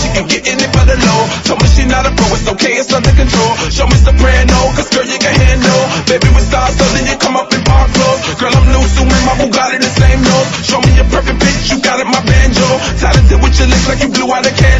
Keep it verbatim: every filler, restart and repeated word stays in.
and getting it for the low. Told me she not a pro, it's okay, it's under control. Show me soprano, cause girl you can handle. Baby with stars, so then you come up in bar clothes. Girl I'm new, so in my Bugatti the same nose. Show me your perfect pitch, you got it, my banjo. Talented with your lips like you blew out a candle.